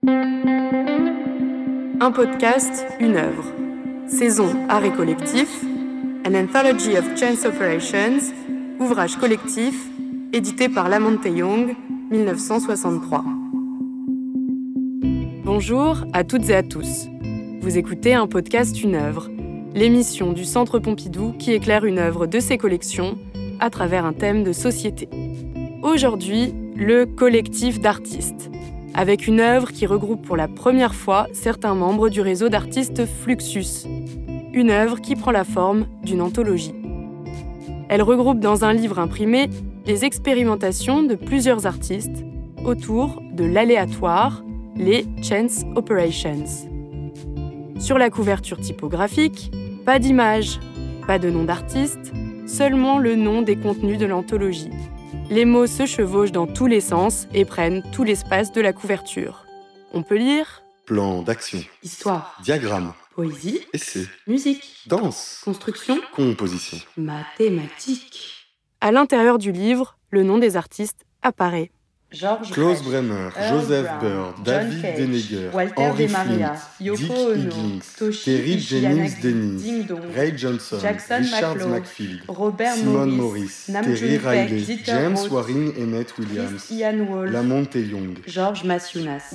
Un podcast, une œuvre. Saison Art et collectif, An Anthology of Chance Operations, ouvrage collectif, édité par La Monte-Young, 1963. Bonjour à toutes et à tous. Vous écoutez un podcast, une œuvre, l'émission du Centre Pompidou qui éclaire une œuvre de ses collections à travers un thème de société. Aujourd'hui, le collectif d'artistes, avec une œuvre qui regroupe pour la première fois certains membres du réseau d'artistes Fluxus. Une œuvre qui prend la forme d'une anthologie. Elle regroupe dans un livre imprimé les expérimentations de plusieurs artistes autour de l'aléatoire, les Chance Operations. Sur la couverture typographique, pas d'image, pas de nom d'artiste, seulement le nom des contenus de l'anthologie. Les mots se chevauchent dans tous les sens et prennent tout l'espace de la couverture. On peut lire plan d'action, histoire, diagramme, poésie, essai, musique, danse, construction, composition, mathématiques. À l'intérieur du livre, le nom des artistes apparaît. George Klaus Brecht, Bremer, Earl Joseph Brown, Bird, John David Cage, Deneger, Walter Henry de Maria, Flint, Yoko Dick Ono, Higgins, Toshi Terry Jennings Ishiyamaki, Dennis, Ding Dong, Ray Johnson, Jackson Richard McLeod, McField, Robert Simon Morris, Morris, Nam Terry June Paik, Riley, Dieter James Roth, Waring Emmett Williams, Christian Wall, La Monte-Young. Georges Maciunas.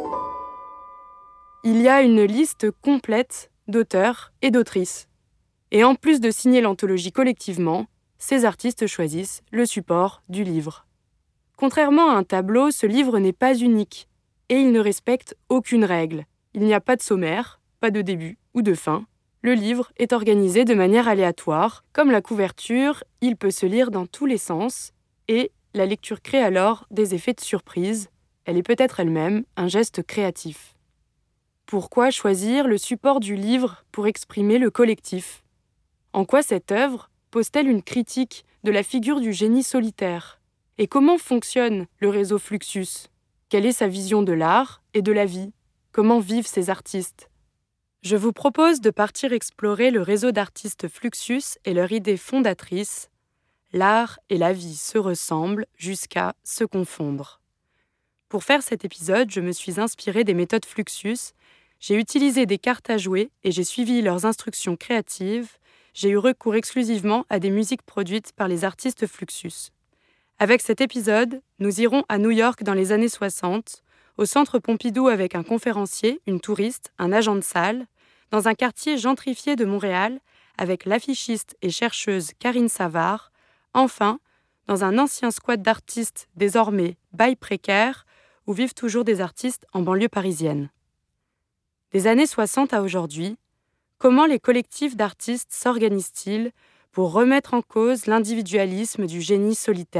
Il y a une liste complète d'auteurs et d'autrices. Et en plus de signer l'anthologie collectivement, ces artistes choisissent le support du livre. Contrairement à un tableau, ce livre n'est pas unique et il ne respecte aucune règle. Il n'y a pas de sommaire, pas de début ou de fin. Le livre est organisé de manière aléatoire. Comme la couverture, il peut se lire dans tous les sens et la lecture crée alors des effets de surprise. Elle est peut-être elle-même un geste créatif. Pourquoi choisir le support du livre pour exprimer le collectif ? En quoi cette œuvre pose-t-elle une critique de la figure du génie solitaire ? Et comment fonctionne le réseau Fluxus ? Quelle est sa vision de l'art et de la vie ? Comment vivent ces artistes ? Je vous propose de partir explorer le réseau d'artistes Fluxus et leur idée fondatrice. L'art et la vie se ressemblent jusqu'à se confondre. Pour faire cet épisode, je me suis inspirée des méthodes Fluxus. J'ai utilisé des cartes à jouer et j'ai suivi leurs instructions créatives. J'ai eu recours exclusivement à des musiques produites par les artistes Fluxus. Avec cet épisode, nous irons à New York dans les années 60, au Centre Pompidou avec un conférencier, une touriste, un agent de salle, dans un quartier gentrifié de Montréal, avec l'affichiste et chercheuse Karine Savard, enfin, dans un ancien squat d'artistes désormais bail précaire, où vivent toujours des artistes en banlieue parisienne. Des années 60 à aujourd'hui, comment les collectifs d'artistes s'organisent-ils pour remettre en cause l'individualisme du génie solitaire ?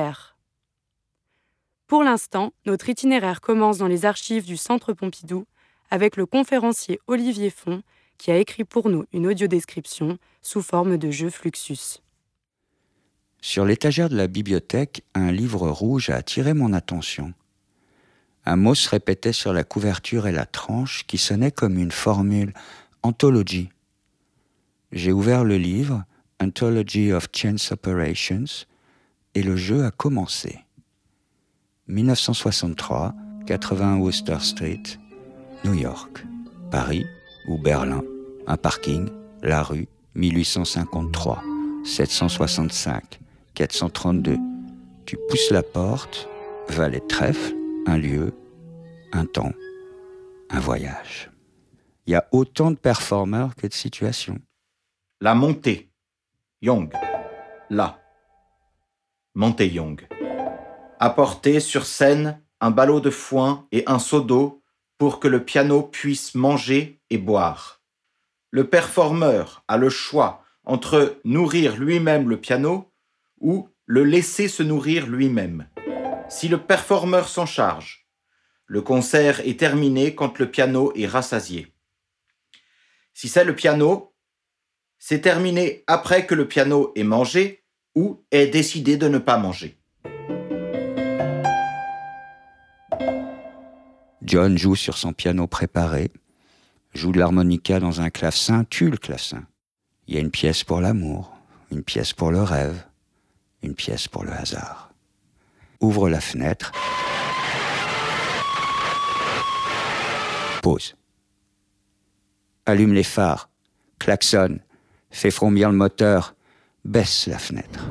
Pour l'instant, notre itinéraire commence dans les archives du Centre Pompidou avec le conférencier Olivier Font qui a écrit pour nous une audiodescription sous forme de jeu Fluxus. Sur l'étagère de la bibliothèque, un livre rouge a attiré mon attention. Un mot se répétait sur la couverture et la tranche qui sonnait comme une formule « anthology ». J'ai ouvert le livre « Anthology of Chance Operations » et le jeu a commencé. 1963, 80 Wooster Street, New York, Paris ou Berlin, un parking, la rue, 1853, 765, 432. Tu pousses la porte, valet de trèfle, un lieu, un temps, un voyage. Il y a autant de performeurs que de situations. La Monte-Young. La Monte-Young. Apporter sur scène un ballot de foin et un seau d'eau pour que le piano puisse manger et boire. Le performeur a le choix entre nourrir lui-même le piano ou le laisser se nourrir lui-même. Si le performeur s'en charge, le concert est terminé quand le piano est rassasié. Si c'est le piano, c'est terminé après que le piano ait mangé ou ait décidé de ne pas manger. John joue sur son piano préparé, joue de l'harmonica dans un clavecin, tue le clavecin. Il y a une pièce pour l'amour, une pièce pour le rêve, une pièce pour le hasard. Ouvre la fenêtre. Pause. Allume les phares, klaxonne, fais frémir le moteur, baisse la fenêtre.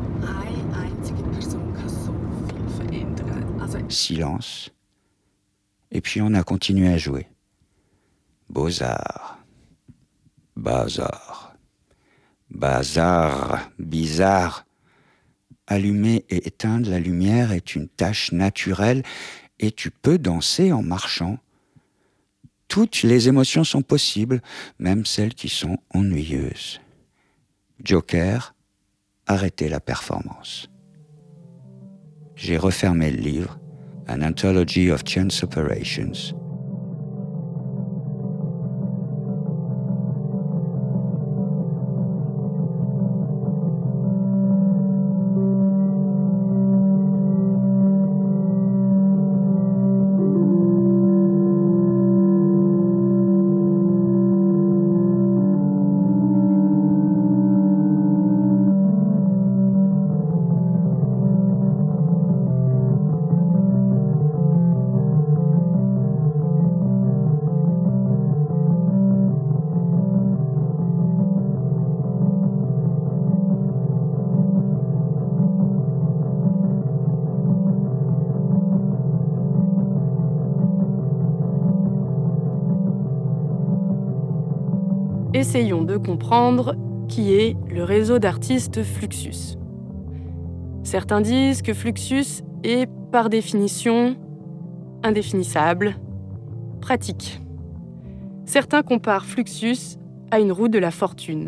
Silence. Et puis on a continué à jouer. Beaux-arts. Bazar. Bazar. Bizarre. Allumer et éteindre la lumière est une tâche naturelle et tu peux danser en marchant. Toutes les émotions sont possibles, même celles qui sont ennuyeuses. Joker, arrêtez la performance. J'ai refermé le livre, An Anthology of Chance Operations. Essayons de comprendre qui est le réseau d'artistes Fluxus. Certains disent que Fluxus est, par définition, indéfinissable, pratique. Certains comparent Fluxus à une roue de la fortune.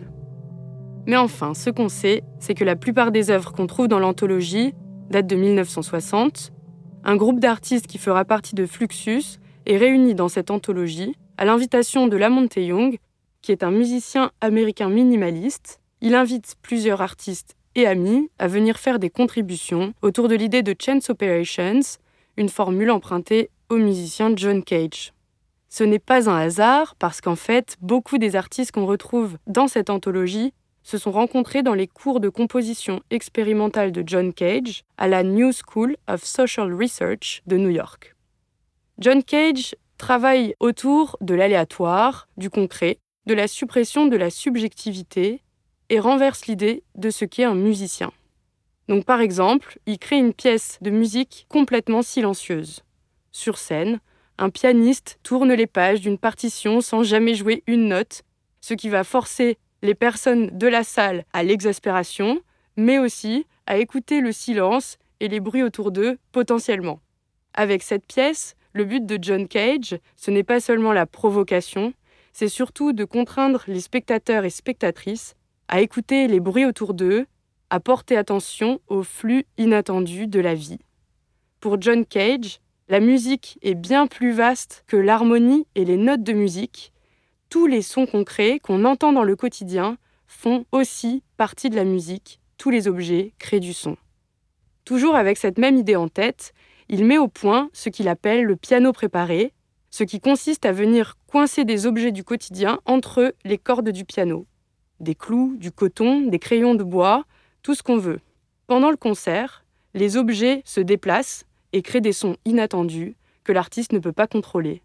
Mais enfin, ce qu'on sait, c'est que la plupart des œuvres qu'on trouve dans l'anthologie datent de 1960. Un groupe d'artistes qui fera partie de Fluxus est réuni dans cette anthologie à l'invitation de Lamonte Young, qui est un musicien américain minimaliste. Il invite plusieurs artistes et amis à venir faire des contributions autour de l'idée de Chance Operations, une formule empruntée au musicien John Cage. Ce n'est pas un hasard parce qu'en fait, beaucoup des artistes qu'on retrouve dans cette anthologie se sont rencontrés dans les cours de composition expérimentale de John Cage à la New School of Social Research de New York. John Cage travaille autour de l'aléatoire, du concret, de la suppression de la subjectivité et renverse l'idée de ce qu'est un musicien. Donc par exemple, il crée une pièce de musique complètement silencieuse. Sur scène, un pianiste tourne les pages d'une partition sans jamais jouer une note, ce qui va forcer les personnes de la salle à l'exaspération, mais aussi à écouter le silence et les bruits autour d'eux potentiellement. Avec cette pièce, le but de John Cage, ce n'est pas seulement la provocation, c'est surtout de contraindre les spectateurs et spectatrices à écouter les bruits autour d'eux, à porter attention au flux inattendu de la vie. Pour John Cage, la musique est bien plus vaste que l'harmonie et les notes de musique. Tous les sons concrets qu'on entend dans le quotidien font aussi partie de la musique. Tous les objets créent du son. Toujours avec cette même idée en tête, il met au point ce qu'il appelle le piano préparé, ce qui consiste à venir coincer des objets du quotidien entre les cordes du piano. Des clous, du coton, des crayons de bois, tout ce qu'on veut. Pendant le concert, les objets se déplacent et créent des sons inattendus que l'artiste ne peut pas contrôler.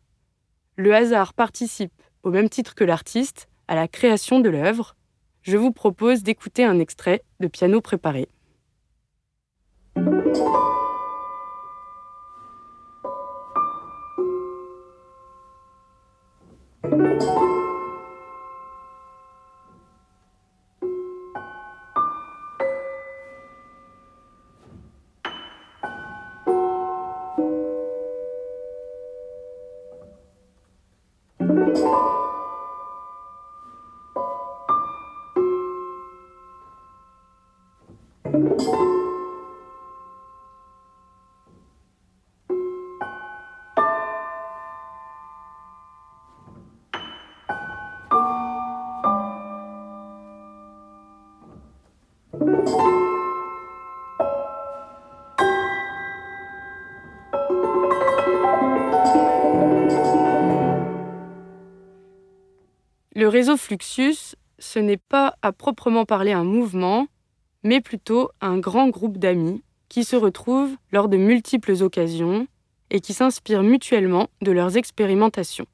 Le hasard participe, au même titre que l'artiste, à la création de l'œuvre. Je vous propose d'écouter un extrait de Piano préparé. Le réseau Fluxus, ce n'est pas à proprement parler un mouvement, mais plutôt un grand groupe d'amis qui se retrouvent lors de multiples occasions et qui s'inspirent mutuellement de leurs expérimentations.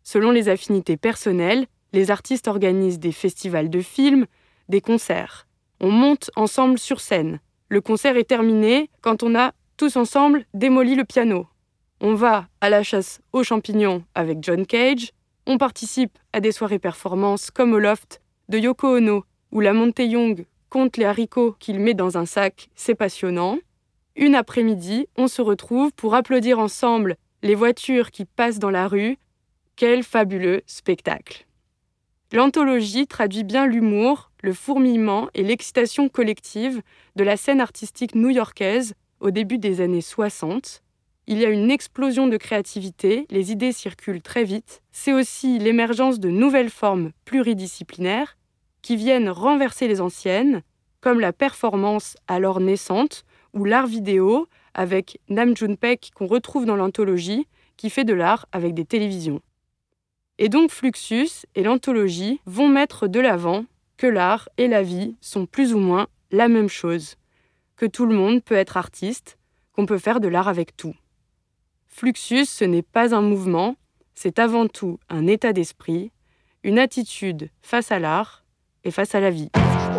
Selon les affinités personnelles, les artistes organisent des festivals de films, des concerts. On monte ensemble sur scène. Le concert est terminé quand on a tous ensemble démoli le piano. On va à la chasse aux champignons avec John Cage. On participe à des soirées performances comme au Loft de Yoko Ono, où la Monte Young compte les haricots qu'il met dans un sac. C'est passionnant. Une après-midi, on se retrouve pour applaudir ensemble les voitures qui passent dans la rue. Quel fabuleux spectacle! L'anthologie traduit bien l'humour, le fourmillement et l'excitation collective de la scène artistique new-yorkaise au début des années 60. Il y a une explosion de créativité, les idées circulent très vite. C'est aussi l'émergence de nouvelles formes pluridisciplinaires qui viennent renverser les anciennes, comme la performance alors naissante ou l'art vidéo avec Nam June-paik qu'on retrouve dans l'anthologie, qui fait de l'art avec des télévisions. Et donc Fluxus et l'anthologie vont mettre de l'avant que l'art et la vie sont plus ou moins la même chose, que tout le monde peut être artiste, qu'on peut faire de l'art avec tout. Fluxus, ce n'est pas un mouvement, c'est avant tout un état d'esprit, une attitude face à l'art et face à la vie.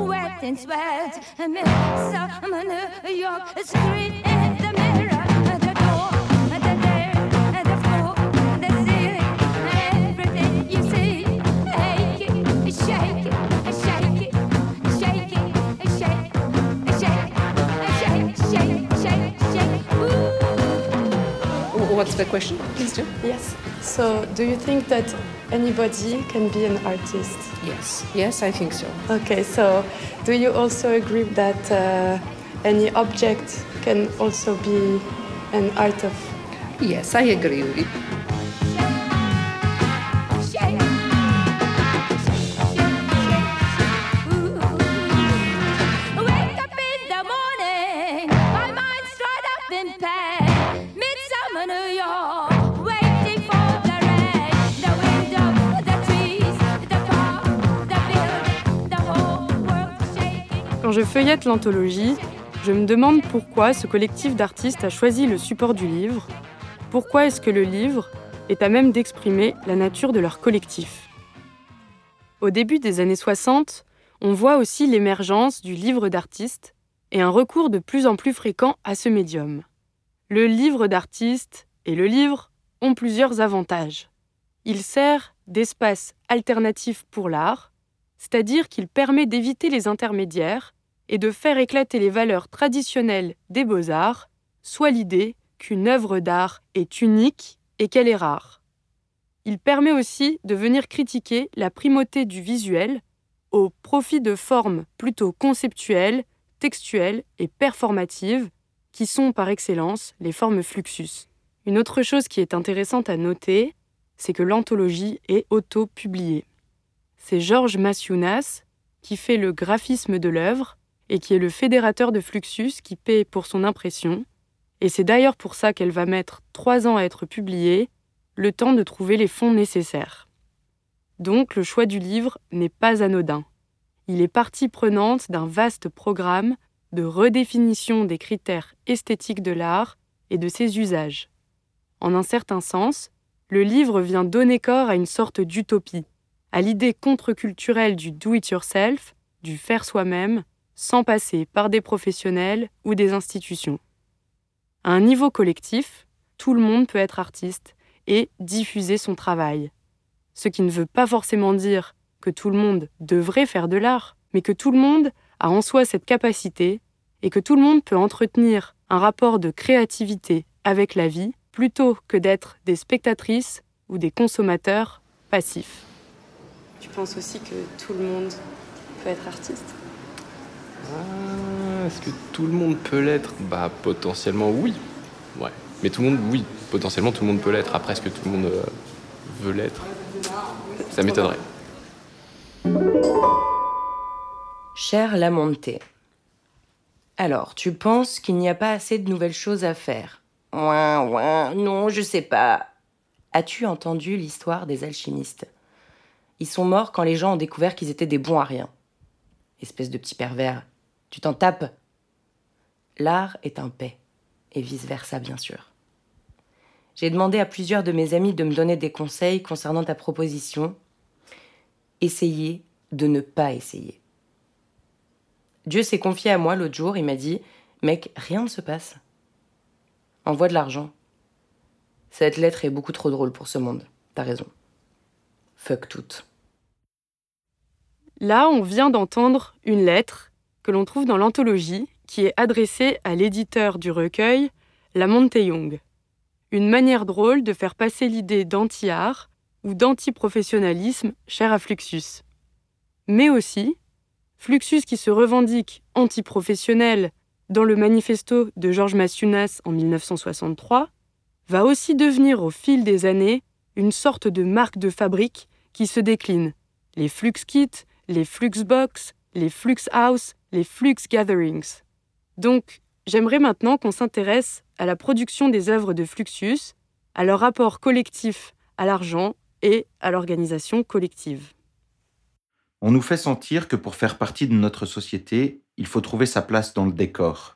What's the question? Please do. Yes. So, do you think that anybody can be an artist? Yes, I think so. Okay, so do you also agree that any object can also be an art of? Yes, I agree with it. Quand je feuillette l'anthologie, je me demande pourquoi ce collectif d'artistes a choisi le support du livre. Pourquoi est-ce que le livre est à même d'exprimer la nature de leur collectif? Au début des années 60, on voit aussi l'émergence du livre d'artiste et un recours de plus en plus fréquent à ce médium. Le livre d'artiste et le livre ont plusieurs avantages. Il sert d'espace alternatif pour l'art, c'est-à-dire qu'il permet d'éviter les intermédiaires et de faire éclater les valeurs traditionnelles des beaux-arts, soit l'idée qu'une œuvre d'art est unique et qu'elle est rare. Il permet aussi de venir critiquer la primauté du visuel au profit de formes plutôt conceptuelles, textuelles et performatives, qui sont par excellence les formes Fluxus. Une autre chose qui est intéressante à noter, c'est que l'anthologie est auto-publiée. C'est Georges Maciunas qui fait le graphisme de l'œuvre et qui est le fédérateur de Fluxus qui paie pour son impression. Et c'est d'ailleurs pour ça qu'elle va mettre 3 ans à être publiée, le temps de trouver les fonds nécessaires. Donc le choix du livre n'est pas anodin. Il est partie prenante d'un vaste programme de redéfinition des critères esthétiques de l'art et de ses usages. En un certain sens, le livre vient donner corps à une sorte d'utopie, à l'idée contre-culturelle du do-it-yourself, du faire soi-même, sans passer par des professionnels ou des institutions. À un niveau collectif, tout le monde peut être artiste et diffuser son travail. Ce qui ne veut pas forcément dire que tout le monde devrait faire de l'art, mais que tout le monde a en soi cette capacité et que tout le monde peut entretenir un rapport de créativité avec la vie plutôt que d'être des spectatrices ou des consommateurs passifs. Tu penses aussi que tout le monde peut être artiste ? Est-ce que tout le monde peut l'être ? Potentiellement oui. Ouais. Mais tout le monde, oui. Potentiellement tout le monde peut l'être. Après, est-ce que tout le monde veut l'être ? Ça m'étonnerait. Cher Lamonte, alors, tu penses qu'il n'y a pas assez de nouvelles choses à faire ? Ouin, non, je sais pas. As-tu entendu l'histoire des alchimistes ? Ils sont morts quand les gens ont découvert qu'ils étaient des bons à rien. Espèce de petit pervers. Tu t'en tapes ? L'art est un paix. Et vice-versa, bien sûr. J'ai demandé à plusieurs de mes amis de me donner des conseils concernant ta proposition. Essayez de ne pas essayer. Dieu s'est confié à moi l'autre jour, il m'a dit « Mec, rien ne se passe. Envoie de l'argent. Cette lettre est beaucoup trop drôle pour ce monde. T'as raison. Fuck tout. » Là, on vient d'entendre une lettre que l'on trouve dans l'anthologie qui est adressée à l'éditeur du recueil, La Monte-Young. Une manière drôle de faire passer l'idée d'anti-art ou d'anti-professionnalisme chère à Fluxus. Mais aussi, Fluxus qui se revendique anti-professionnel dans le manifesto de Georges Massionas en 1963, va aussi devenir au fil des années une sorte de marque de fabrique qui se décline. Les Flux Kits, les Flux Box, les Flux House, les Flux Gatherings. Donc, j'aimerais maintenant qu'on s'intéresse à la production des œuvres de Fluxus, à leur rapport collectif à l'argent et à l'organisation collective. On nous fait sentir que pour faire partie de notre société, il faut trouver sa place dans le décor.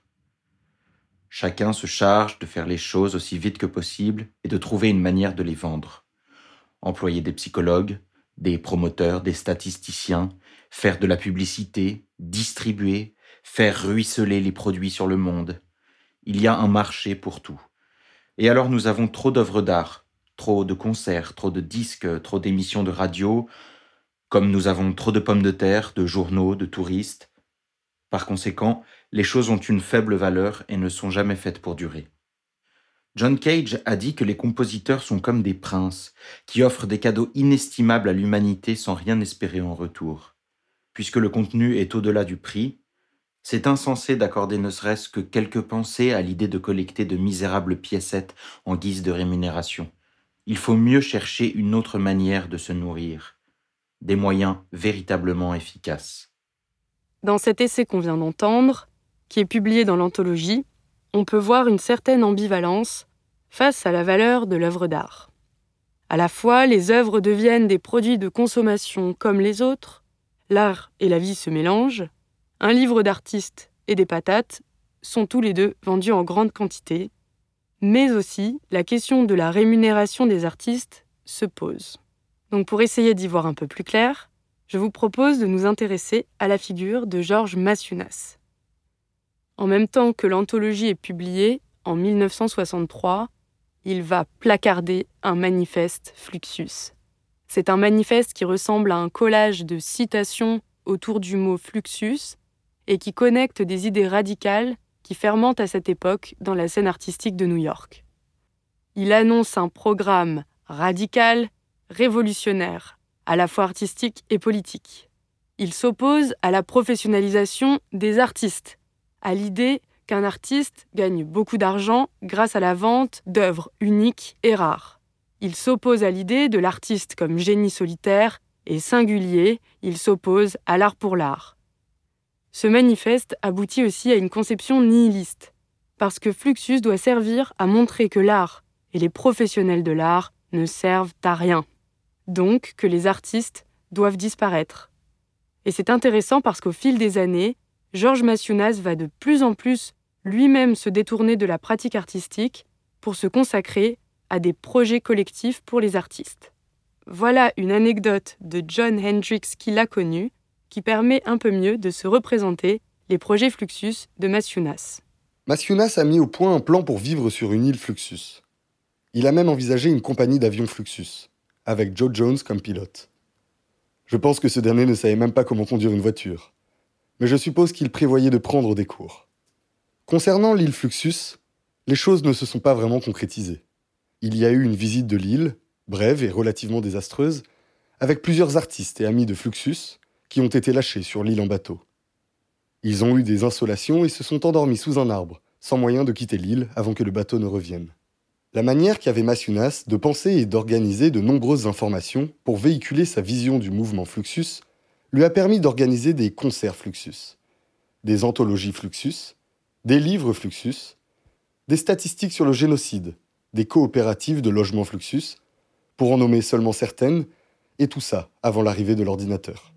Chacun se charge de faire les choses aussi vite que possible et de trouver une manière de les vendre. Employer des psychologues, des promoteurs, des statisticiens, faire de la publicité, distribuer, faire ruisseler les produits sur le monde. Il y a un marché pour tout. Et alors nous avons trop d'œuvres d'art, trop de concerts, trop de disques, trop d'émissions de radio, comme nous avons trop de pommes de terre, de journaux, de touristes. Par conséquent, les choses ont une faible valeur et ne sont jamais faites pour durer. John Cage a dit que les compositeurs sont comme des princes, qui offrent des cadeaux inestimables à l'humanité sans rien espérer en retour. Puisque le contenu est au-delà du prix, c'est insensé d'accorder ne serait-ce que quelques pensées à l'idée de collecter de misérables piécettes en guise de rémunération. Il faut mieux chercher une autre manière de se nourrir, des moyens véritablement efficaces. Dans cet essai qu'on vient d'entendre, qui est publié dans l'anthologie, on peut voir une certaine ambivalence face à la valeur de l'œuvre d'art. À la fois, les œuvres deviennent des produits de consommation comme les autres, l'art et la vie se mélangent, un livre d'artiste et des patates sont tous les deux vendus en grande quantité, mais aussi la question de la rémunération des artistes se pose. Donc pour essayer d'y voir un peu plus clair, je vous propose de nous intéresser à la figure de Georges Massionas. En même temps que l'anthologie est publiée, en 1963, il va placarder un manifeste Fluxus. C'est un manifeste qui ressemble à un collage de citations autour du mot Fluxus et qui connecte des idées radicales qui fermentent à cette époque dans la scène artistique de New York. Il annonce un programme radical, révolutionnaire, à la fois artistique et politique. Il s'oppose à la professionnalisation des artistes, à l'idée qu'un artiste gagne beaucoup d'argent grâce à la vente d'œuvres uniques et rares. Il s'oppose à l'idée de l'artiste comme génie solitaire et singulier, il s'oppose à l'art pour l'art. Ce manifeste aboutit aussi à une conception nihiliste, parce que Fluxus doit servir à montrer que l'art et les professionnels de l'art ne servent à rien, donc que les artistes doivent disparaître. Et c'est intéressant parce qu'au fil des années, Georges Massionas va de plus en plus lui-même se détourner de la pratique artistique pour se consacrer à des projets collectifs pour les artistes. Voilà une anecdote de John Hendricks qui l'a connu, qui permet un peu mieux de se représenter les projets Fluxus de Massionas. Massionas a mis au point un plan pour vivre sur une île Fluxus. Il a même envisagé une compagnie d'avions Fluxus, avec Joe Jones comme pilote. Je pense que ce dernier ne savait même pas comment conduire une voiture, mais je suppose qu'il prévoyait de prendre des cours. Concernant l'île Fluxus, les choses ne se sont pas vraiment concrétisées. Il y a eu une visite de l'île, brève et relativement désastreuse, avec plusieurs artistes et amis de Fluxus qui ont été lâchés sur l'île en bateau. Ils ont eu des insolations et se sont endormis sous un arbre, sans moyen de quitter l'île avant que le bateau ne revienne. La manière qu'avait Massionas de penser et d'organiser de nombreuses informations pour véhiculer sa vision du mouvement Fluxus lui a permis d'organiser des concerts Fluxus, des anthologies Fluxus, des livres Fluxus, des statistiques sur le génocide, des coopératives de logement Fluxus, pour en nommer seulement certaines, et tout ça avant l'arrivée de l'ordinateur.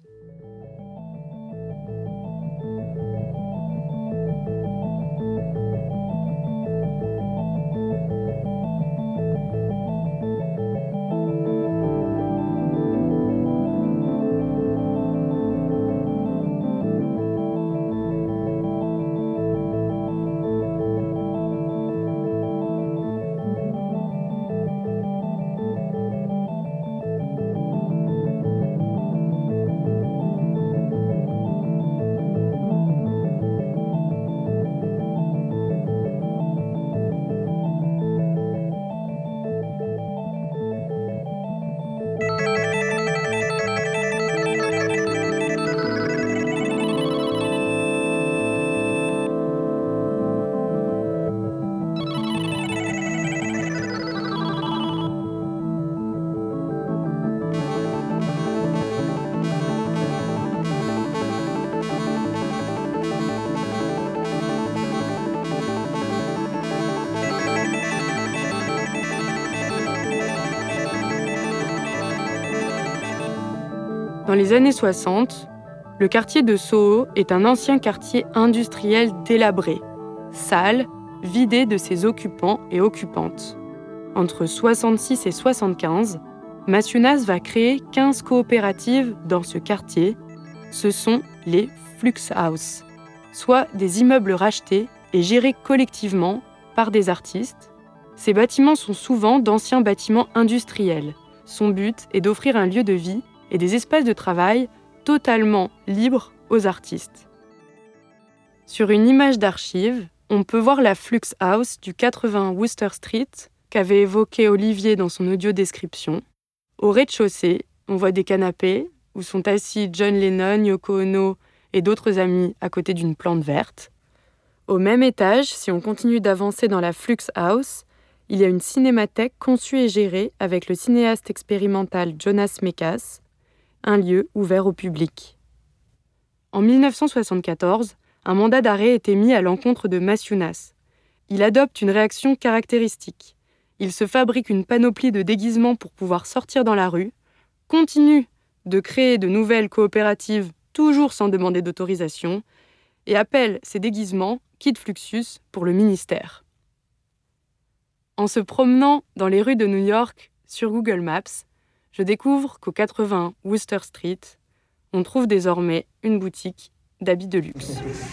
Dans les années 60, le quartier de Soho est un ancien quartier industriel délabré, sale, vidé de ses occupants et occupantes. Entre 66 et 75, Masunas va créer 15 coopératives dans ce quartier. Ce sont les Flux House, soit des immeubles rachetés et gérés collectivement par des artistes. Ces bâtiments sont souvent d'anciens bâtiments industriels. Son but est d'offrir un lieu de vie et des espaces de travail totalement libres aux artistes. Sur une image d'archive, on peut voir la Flux House du 80 Wooster Street qu'avait évoqué Olivier dans son audio-description. Au rez-de-chaussée, on voit des canapés où sont assis John Lennon, Yoko Ono et d'autres amis à côté d'une plante verte. Au même étage, si on continue d'avancer dans la Flux House, il y a une cinémathèque conçue et gérée avec le cinéaste expérimental Jonas Mekas, un lieu ouvert au public. En 1974, un mandat d'arrêt est émis à l'encontre de Masunas. Il adopte une réaction caractéristique. Il se fabrique une panoplie de déguisements pour pouvoir sortir dans la rue, continue de créer de nouvelles coopératives toujours sans demander d'autorisation, et appelle ces déguisements Kid Fluxus pour le ministère. En se promenant dans les rues de New York sur Google Maps, je découvre qu'au 80 Wooster Street, on trouve désormais une boutique d'habits de luxe.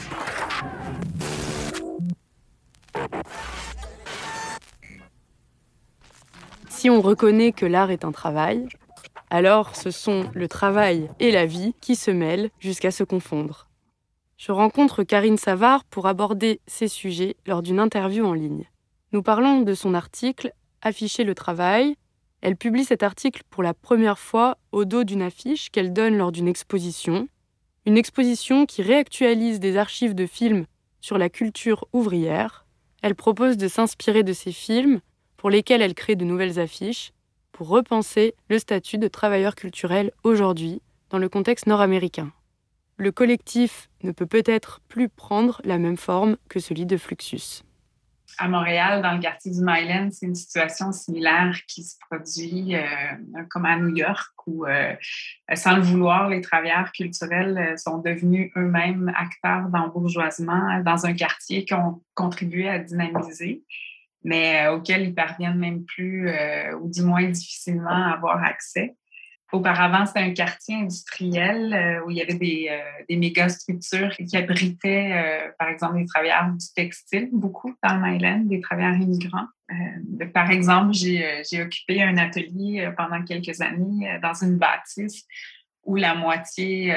Si on reconnaît que l'art est un travail, alors ce sont le travail et la vie qui se mêlent jusqu'à se confondre. Je rencontre Karine Savard pour aborder ces sujets lors d'une interview en ligne. Nous parlons de son article « Afficher le travail ». Elle publie cet article pour la première fois au dos d'une affiche qu'elle donne lors d'une exposition. Une exposition qui réactualise des archives de films sur la culture ouvrière. Elle propose de s'inspirer de ces films pour lesquels elle crée de nouvelles affiches pour repenser le statut de travailleur culturel aujourd'hui dans le contexte nord-américain. Le collectif ne peut peut-être plus prendre la même forme que celui de Fluxus. À Montréal, dans le quartier du Myland, c'est une situation similaire qui se produit comme à New York, où, sans le vouloir, les travailleurs culturels sont devenus eux-mêmes acteurs d'embourgeoisement dans un quartier qui ont contribué à dynamiser, mais auquel ils parviennent même plus, ou du moins difficilement, à avoir accès. Auparavant, c'était un quartier industriel où il y avait des méga-structures qui abritaient, par exemple, des travailleurs du textile, beaucoup dans le Myland, des travailleurs immigrants. Par exemple, j'ai occupé un atelier pendant quelques années dans une bâtisse où la moitié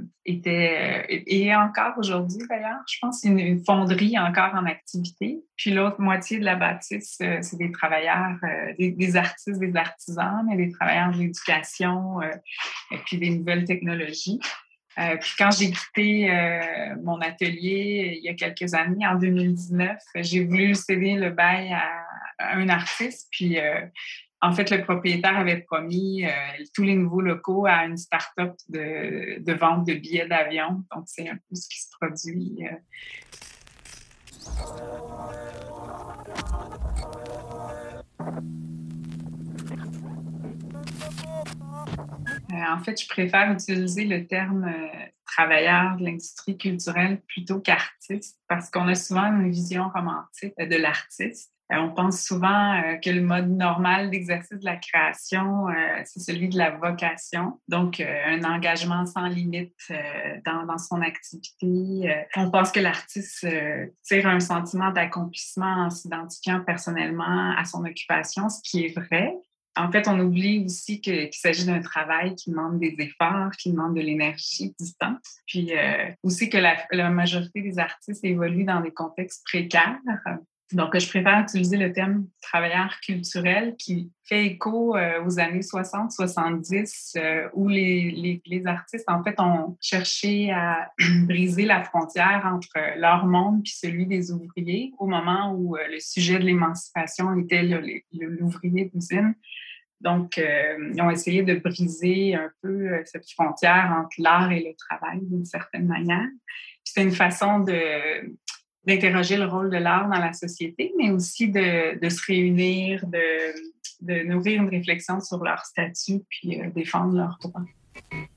était, et encore aujourd'hui d'ailleurs, je pense, c'est une fonderie encore en activité. Puis l'autre moitié de la bâtisse, c'est des travailleurs, des artistes, des artisans, mais des travailleurs de l'éducation et puis des nouvelles technologies. Puis quand j'ai quitté mon atelier il y a quelques années, en 2019, j'ai voulu céder le bail à un artiste, puis en fait, le propriétaire avait promis tous les nouveaux locaux à une start-up de vente de billets d'avion. Donc, c'est un peu ce qui se produit. En fait, je préfère utiliser le terme travailleur de l'industrie culturelle plutôt qu'artiste parce qu'on a souvent une vision romantique de l'artiste. On pense souvent que le mode normal d'exercice de la création, c'est celui de la vocation, donc un engagement sans limite dans son activité. On pense que l'artiste tire un sentiment d'accomplissement en s'identifiant personnellement à son occupation, ce qui est vrai. En fait, on oublie aussi qu'il s'agit d'un travail qui demande des efforts, qui demande de l'énergie, du temps. Puis aussi que la majorité des artistes évoluent dans des contextes précaires. Donc, je préfère utiliser le terme travailleur culturel qui fait écho aux années 60-70 où les artistes, en fait, ont cherché à briser la frontière entre leur monde et celui des ouvriers au moment où le sujet de l'émancipation était l'ouvrier d'usine. Donc, ils ont essayé de briser un peu cette frontière entre l'art et le travail d'une certaine manière. Puis c'est une façon d'interroger le rôle de l'art dans la société, mais aussi de se réunir, de nourrir une réflexion sur leur statut, puis défendre leurs droits.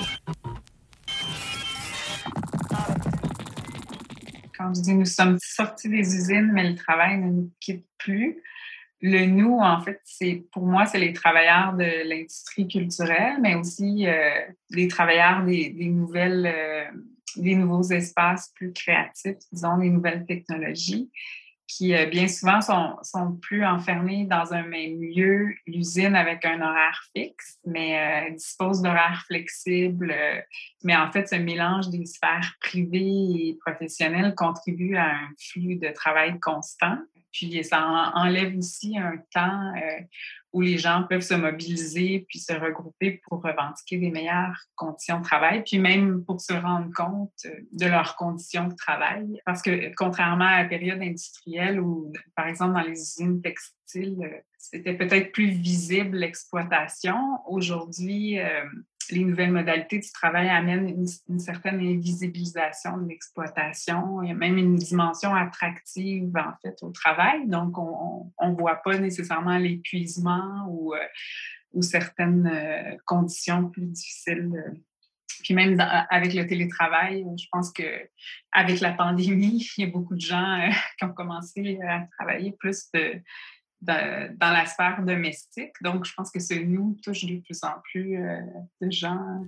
Quand je dis nous sommes sortis des usines, mais le travail ne nous quitte plus. Le nous, en fait, pour moi, c'est les travailleurs de l'industrie culturelle, mais aussi les travailleurs des nouveaux espaces plus créatifs, disons, des nouvelles technologies, qui bien souvent sont plus enfermés dans un même lieu, l'usine avec un horaire fixe, mais dispose d'horaires flexibles. Mais en fait, ce mélange des sphères privées et professionnelles contribue à un flux de travail constant. Puis ça enlève aussi un temps où les gens peuvent se mobiliser puis se regrouper pour revendiquer des meilleures conditions de travail, puis même pour se rendre compte de leurs conditions de travail. Parce que contrairement à la période industrielle où, par exemple, dans les usines textiles, c'était peut-être plus visible l'exploitation, aujourd'hui, les nouvelles modalités du travail amènent une certaine invisibilisation de l'exploitation. Il y a même une dimension attractive, en fait, au travail. Donc, on ne voit pas nécessairement l'épuisement ou certaines conditions plus difficiles. Puis même avec le télétravail, je pense qu'avec la pandémie, il y a beaucoup de gens qui ont commencé à travailler plus dans la sphère domestique. Donc, je pense que ce nous touche de plus en plus de gens.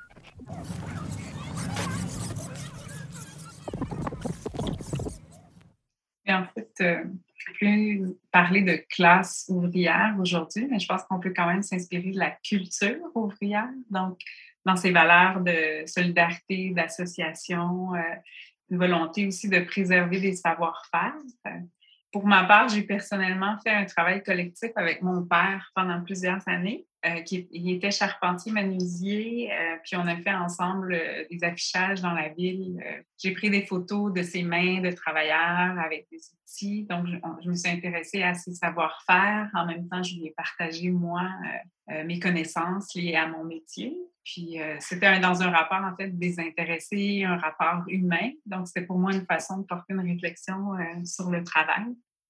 Et en fait, je peux parler de classe ouvrière aujourd'hui, mais je pense qu'on peut quand même s'inspirer de la culture ouvrière. Donc, dans ses valeurs de solidarité, d'association, une volonté aussi de préserver des savoir-faire. Pour ma part, j'ai personnellement fait un travail collectif avec mon père pendant plusieurs années. Il était charpentier-menuisier, puis on a fait ensemble des affichages dans la ville. J'ai pris des photos de ses mains de travailleurs avec des outils. Donc, je me suis intéressée à ses savoir-faire. En même temps, je lui ai partagé, moi, mes connaissances liées à mon métier. Puis, c'était dans un rapport, en fait, désintéressé, un rapport humain. Donc, c'était pour moi une façon de porter une réflexion sur le travail.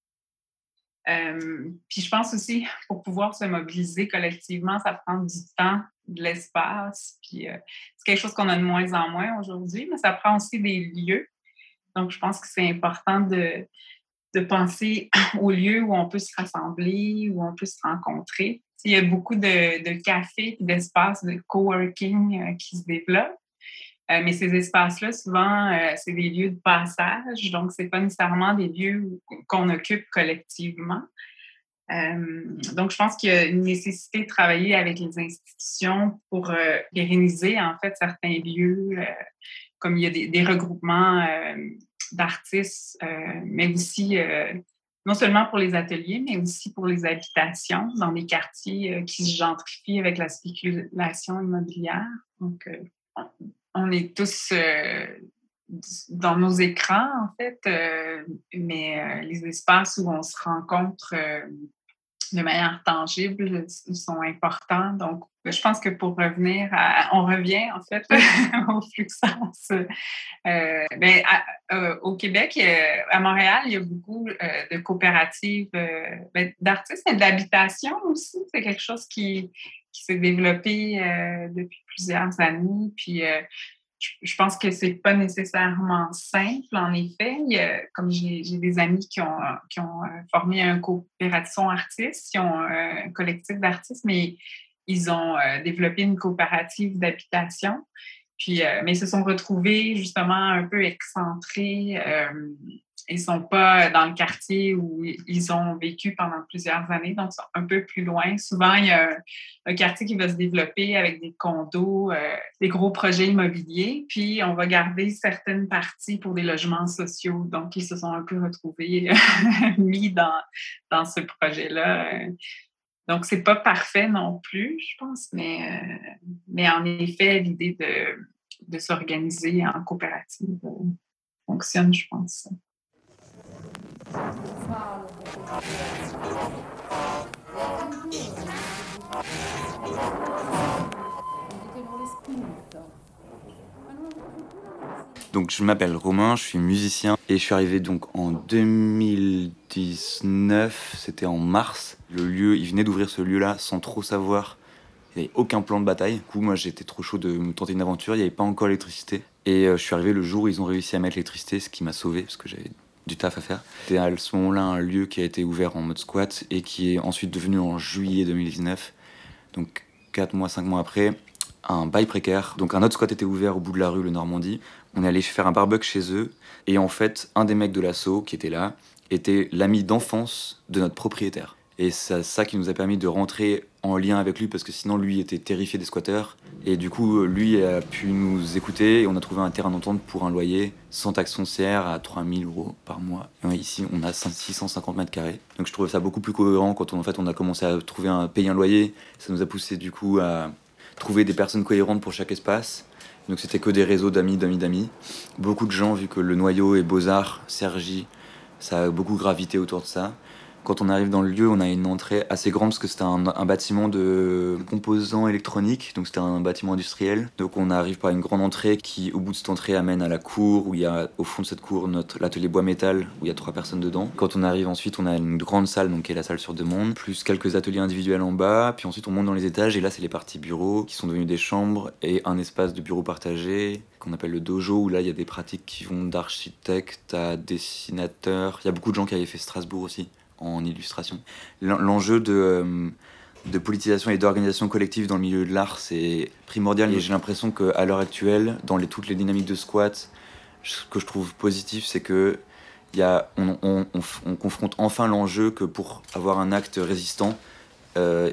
Puis je pense aussi, pour pouvoir se mobiliser collectivement, ça prend du temps, de l'espace. Puis c'est quelque chose qu'on a de moins en moins aujourd'hui, mais ça prend aussi des lieux. Donc, je pense que c'est important de penser aux lieux où on peut se rassembler, où on peut se rencontrer. Il y a beaucoup de cafés et d'espaces de coworking qui se développent. Mais ces espaces-là, souvent, c'est des lieux de passage, donc c'est pas nécessairement des lieux qu'on occupe collectivement. Donc, je pense qu'il y a une nécessité de travailler avec les institutions pour pérenniser, en fait, certains lieux, comme il y a des regroupements d'artistes, mais aussi, non seulement pour les ateliers, mais aussi pour les habitations dans des quartiers qui se gentrifient avec la spéculation immobilière. Donc, on est tous dans nos écrans, en fait, mais les espaces où on se rencontre de manière tangible sont importants. Donc, je pense que pour revenir on revient, en fait, au Fluxence. Au Québec, à Montréal, il y a beaucoup de coopératives d'artistes, mais d'habitation aussi. C'est quelque chose qui s'est développé depuis plusieurs années. Puis, je pense que c'est pas nécessairement simple, en effet. Comme j'ai des amis qui ont formé un coopération artistes, qui ont un collectif d'artistes, mais ils ont développé une coopérative d'habitation. Puis, mais ils se sont retrouvés justement un peu excentrés. Ils ne sont pas dans le quartier où ils ont vécu pendant plusieurs années, donc ils sont un peu plus loin. Souvent, il y a un quartier qui va se développer avec des condos, des gros projets immobiliers, puis on va garder certaines parties pour des logements sociaux. Donc, ils se sont un peu retrouvés mis dans ce projet-là. Donc, c'est pas parfait non plus, je pense, mais en effet, l'idée de s'organiser en coopérative fonctionne, je pense. Donc je m'appelle Romain, je suis musicien et je suis arrivé donc en 2019, c'était en mars. Le lieu, il venait d'ouvrir ce lieu-là sans trop savoir Il n'y avait aucun plan de bataille. Du coup, moi, j'étais trop chaud de me tenter une aventure. Il n'y avait pas encore l'électricité. Et je suis arrivé le jour où ils ont réussi à mettre l'électricité, ce qui m'a sauvé, parce que j'avais du taf à faire. C'était à ce moment-là un lieu qui a été ouvert en mode squat et qui est ensuite devenu en juillet 2019, donc 5 mois après, un bail précaire. Donc un autre squat était ouvert au bout de la rue, le Normandie. On est allé faire un barbecue chez eux. Et en fait, un des mecs de l'assaut qui était là était l'ami d'enfance de notre propriétaire. Et c'est ça qui nous a permis de rentrer en lien avec lui, parce que sinon lui était terrifié des squatteurs. Et du coup, lui a pu nous écouter et on a trouvé un terrain d'entente pour un loyer sans taxe foncière à 3 000 € par mois. Et ici, on a 650 mètres carrés. Donc je trouve ça beaucoup plus cohérent quand on a commencé à payer un loyer. Ça nous a poussé du coup à trouver des personnes cohérentes pour chaque espace. Donc c'était que des réseaux d'amis. Beaucoup de gens, vu que le noyau est Beaux-Arts, Cergy, ça a beaucoup gravité autour de ça. Quand on arrive dans le lieu, on a une entrée assez grande parce que c'était un bâtiment de composants électroniques, donc c'était un bâtiment industriel. Donc on arrive par une grande entrée qui, au bout de cette entrée, amène à la cour, où il y a au fond de cette cour l'atelier bois-métal, où il y a 3 personnes dedans. Quand on arrive ensuite, on a une grande salle, donc qui est la salle sur demande, plus quelques ateliers individuels en bas, puis ensuite on monte dans les étages, et là c'est les parties bureaux, qui sont devenus des chambres, et un espace de bureau partagé, qu'on appelle le dojo, où là il y a des pratiques qui vont d'architecte à dessinateur. Il y a beaucoup de gens qui avaient fait Strasbourg aussi, en illustration. L'enjeu de politisation et d'organisation collective dans le milieu de l'art, c'est primordial. Et j'ai l'impression qu'à l'heure actuelle, dans toutes les dynamiques de squat, ce que je trouve positif, c'est que on confronte enfin l'enjeu que pour avoir un acte résistant, de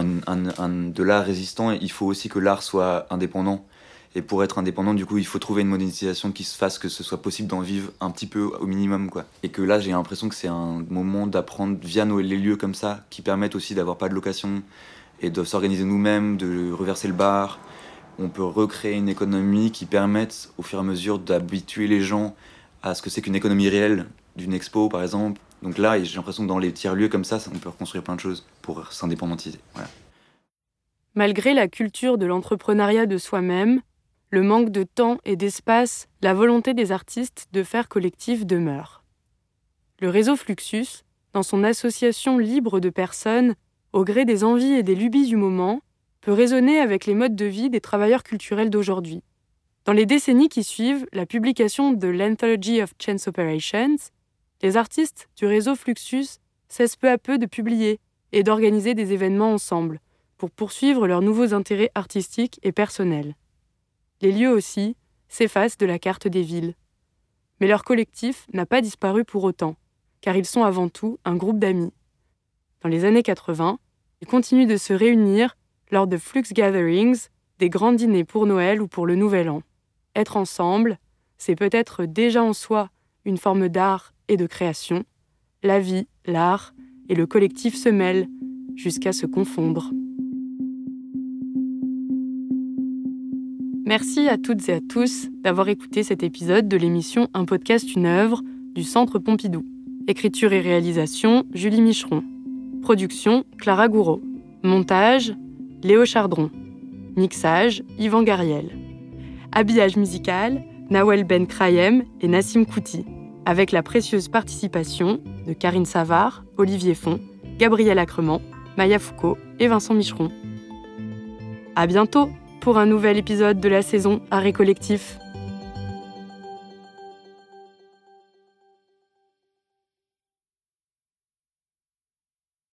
l'art résistant, il faut aussi que l'art soit indépendant. Et pour être indépendant, du coup, il faut trouver une monétisation qui se fasse que ce soit possible d'en vivre un petit peu au minimum, quoi. Et que là, j'ai l'impression que c'est un moment d'apprendre via les lieux comme ça, qui permettent aussi d'avoir pas de location et de s'organiser nous-mêmes, de reverser le bar. On peut recréer une économie qui permette, au fur et à mesure, d'habituer les gens à ce que c'est qu'une économie réelle, d'une expo, par exemple. Donc là, j'ai l'impression que dans les tiers-lieux comme ça, on peut reconstruire plein de choses pour s'indépendantiser. Voilà. Malgré la culture de l'entrepreneuriat de soi-même, le manque de temps et d'espace, la volonté des artistes de faire collectif demeure. Le réseau Fluxus, dans son association libre de personnes, au gré des envies et des lubies du moment, peut résonner avec les modes de vie des travailleurs culturels d'aujourd'hui. Dans les décennies qui suivent la publication de l'Anthology of Chance Operations, les artistes du réseau Fluxus cessent peu à peu de publier et d'organiser des événements ensemble pour poursuivre leurs nouveaux intérêts artistiques et personnels. Les lieux aussi s'effacent de la carte des villes. Mais leur collectif n'a pas disparu pour autant, car ils sont avant tout un groupe d'amis. Dans les années 80, ils continuent de se réunir lors de Flux Gatherings, des grands dîners pour Noël ou pour le Nouvel An. Être ensemble, c'est peut-être déjà en soi une forme d'art et de création. La vie, l'art et le collectif se mêlent jusqu'à se confondre. Merci à toutes et à tous d'avoir écouté cet épisode de l'émission Un podcast, une œuvre du Centre Pompidou. Écriture et réalisation, Julie Micheron. Production, Clara Gouraud. Montage, Léo Chardron. Mixage, Yvan Gariel. Habillage musical, Nawel Ben Krayem et Nassim Kouti, avec la précieuse participation de Karine Savard, Olivier Font, Gabriel Acrement, Maya Foucault et Vincent Micheron. À bientôt pour un nouvel épisode de la saison Arrêt Collectif.